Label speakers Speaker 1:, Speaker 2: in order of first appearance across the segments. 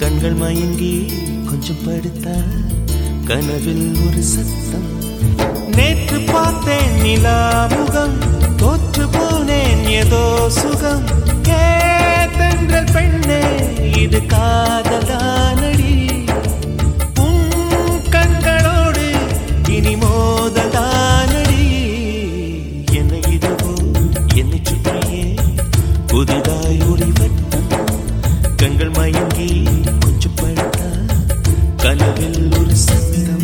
Speaker 1: கண்கள் மயங்கி கொஞ்சம் படுத்தா கனவில் ஒரு சத்தம். நேற்று பார்த்தேன் நிலா முகம், தோற்று போனேன் ஏதோ சுகம். தென்றல் பெண்ணே இது காதலானடி, உன் கண்களோடு இனி மோதலானடி. என்னை இதுவோ என்னை சுற்றியே புதிதாய் ஒளி வட்டம். கண்கள் மயங்கி கொஞ்சம் படுத்தா கனவில் ஒரு சத்தம்.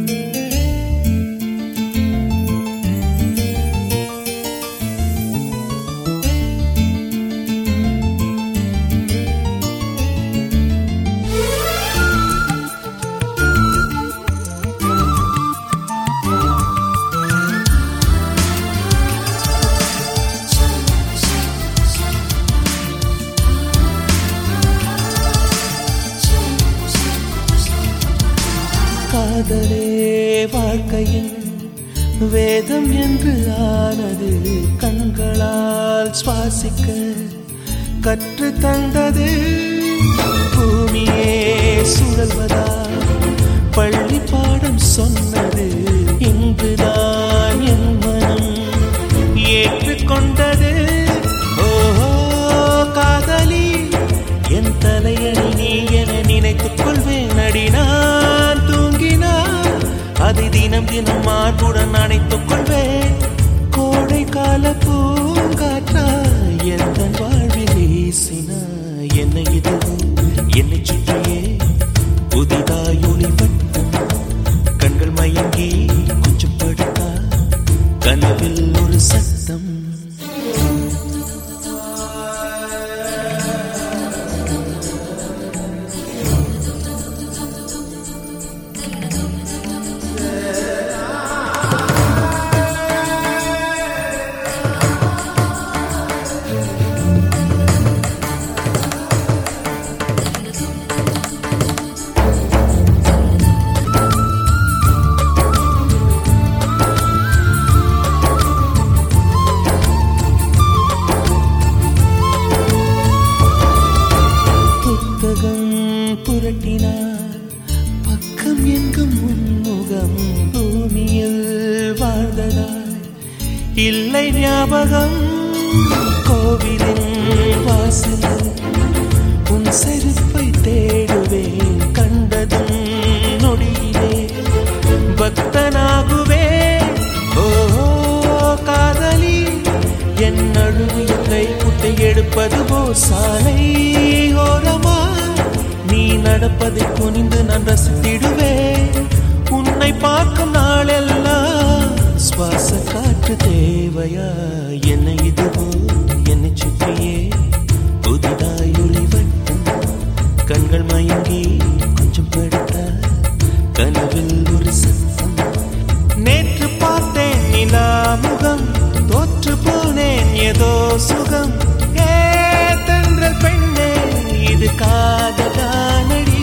Speaker 1: காதலே வாழ்க்கையின் வேதம் என்று ஆனது, கண்களால் சுவாசிக்க கற்று தந்தது. பூமியே சுழல்வதா பள்ளி பாடம் சொன்னது, இங்குதான் என் மனம் ஏற்றுக்கொண்டது. ஓஹோ காதலி என் தலையணி நீ என நினைத்துக் கொள்வேன் அடி. நான் தூங்கினான் அதை தினம் தினம் மார்புடன் அணைத்துக் கொள்வேன். கோடை கால பூங்காற்றா எந்த வாழ்வில் வீசினா. என்னை இதுவோ என்னை சுற்றியே புதிதாய் ஒளி வட்டம். கண்கள் மயங்கி கொஞ்சம் படுத்தா கனவில் ஒரு சத்தம். புரட்டினார் பக்கம் எங்கும் முன்முகம், பூமியில் வாழ்ந்ததாய் இல்லை ஞாபகம். கோவிலின் வாசலில் உன் செருப்பை தேடுவேன், கண்டதும் நொடியிலே பக்தனாகுவேன். ஓஹோ காதலி என் அழுவிய கை குட்டை எடுப்பது போ சாலை ஓரமா. நீ நடப்பதை குனிந்து நான் ரசித்திடுவேன். உன்னை பார்க்கும் நாளெல்லாம் சுவாச காற்று தேவையா. என்னை இதுவோ என்னை சுற்றியே புதிதாய் ஒளி வட்டம். கண்கள் மயங்கி கொஞ்சம் படுத்தா கனவில் ஒரு சத்தம். நேற்று பார்த்தேன் நிலா முகம், தோற்று போனேன் ஏதோ சுகம். தென்றல் பெண்ணே இது காதலானடி.